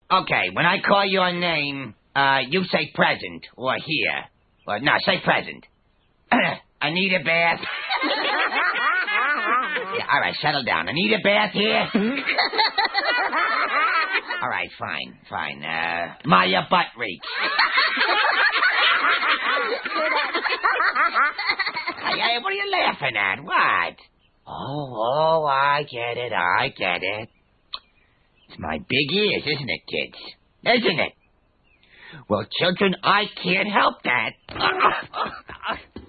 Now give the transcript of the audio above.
Okay, when I call your name, you say present or here. Or, no, say present. I need a bath. Yeah, all right, settle down. I need a bath here. All right, fine. Maya butt reach. Hey, what are you laughing at? What? Oh, I get it. It's my big ears, isn't it, kids? Isn't it? Well, children, I can't help that.